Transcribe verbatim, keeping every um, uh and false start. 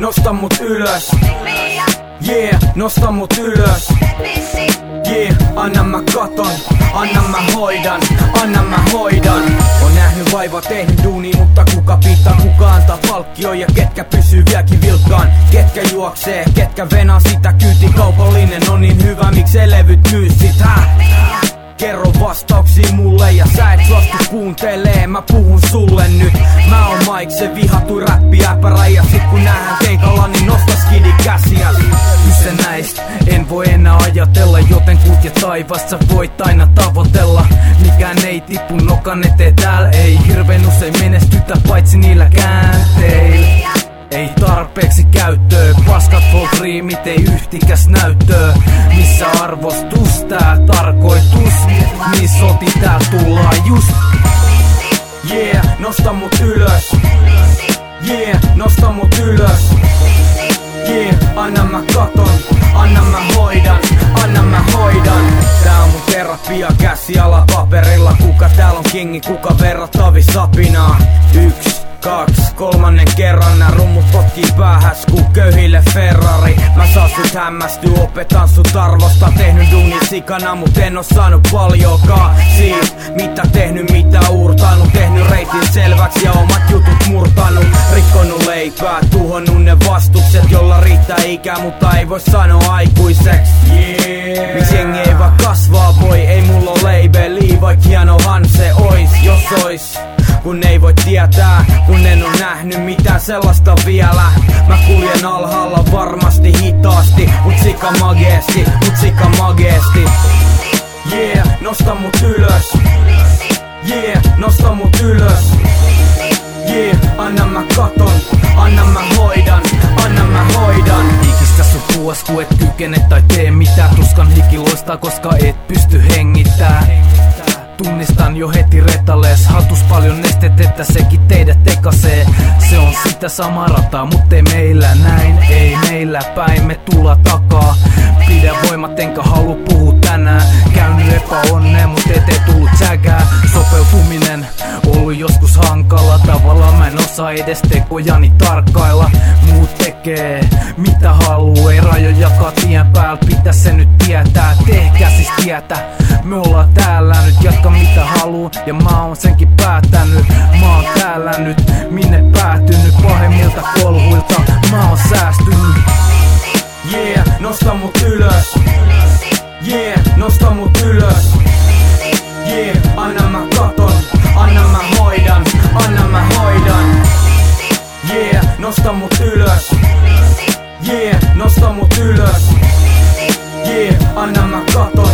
nosta mut ylös. Yeah, nosta mut ylös. Yeah, anna mä katon, anna mä hoidan, anna mä hoidan. On nähnyt vaivaa, tehnyt duuni, mutta kuka pitää, kuka antaa palkkio ja ketkä pysyy vieläkin vilkkaan. Ketkä juoksee, ketkä venaa sitä kyyti, kaupallinen on niin hyvä, miksei levyt myy sit, häh? Kerro vastauksia mulle ja sä et suostu kuuntelee, mä puhun sulle nyt. Mä oon Mike, se vihatui räppiäpärä, ja sit kun nähdään keikalla, niin nosta skidi käsiä. Kyse näistä en voi enää ajatella, joten kuut ja taivasta voit aina tavoitella. Mikään ei tippu nokan eteen täällä, ei hirveen usein menestytä paitsi niillä käänteillä. Ei tarpeeksi käyttöä, paskat volt riimit, ei yhtikäs näyttöä. Missä arvostus tää tarkoitus, missä oti tää tullaan just. Yeah, nosta mut ylös. Yeah, nosta mut ylös. Yeah, anna mä katon, anna mä hoidan, anna mä hoidan. Tää on mun terapia, käsiala paperilla. Kuka täällä on kingi, kuka verrattavi sapinaa? Yks, kaks, kolmannen kerran nää rummut potkii päähäs ku köyhille Ferrari. Mä saa sut hämmästyy, opetan sut arvosta. Tehnyt duuni sikana, mut en oo saanut paljoakaan siitä, mitä tehnyt, mitä uurtanut. Tehnyt reitin selväksi ja omat jutut murtanut. Rikkonut leipää, tuhonnut ne vastukset, jolla riittää ikää, mutta ei voi sanoa aikuiseks. Yeah. Miks jengi ei vaan kasvaa voi, ei mulla oo labeli, vaik hienohan se ois, jos ois. Kun ei voi tietää, kun en oo nähnyt mitään sellaista vielä. Mä kuljen alhaalla varmasti hitaasti, mut sika mageesti, mut sika mageesti. Yeah, nosta mut ylös. Yeah, nosta mut ylös. Yeah, anna mä katon, anna mä hoidan, anna mä hoidan. Ikistä sun puas, ku et kykene tai tee mitään. Tuskan hiki loistaa, koska et pysty hengittää. Tunnistan jo heti retalees, hatus paljon nestet, että sekin teidät tekasee. Se on sitä samaa rataa, mut ei meillä näin, ei meillä päin, me tulla takaa. Pidä voimat enkä halu puhua tänään. Käynyt epäonneen, mut eteen tullut säkää. Sopeutuminen ollut joskus hankala, tavallaan mä en osaa edes tekojani tarkkailla. Muut tekee mitä haluu, ei rajojakaan tien päällä, pitäis se nyt tietää. Tehkää siis tietä, me ollaan täällä nyt, jatka mitä haluu, ja mä oon senkin päättänyt. Mä oon täällä nyt, minne päätynyt, pahemmilta kolhuilta mä oon säästynyt. Yeah, nosta mut ylös. Yeah, nosta mut ylös. Yeah, anna mä katon, anna mä hoidan, anna mä hoidan. Yeah, nosta mut ylös. Yeah, nosta mut ylös. Yeah, anna mä katon.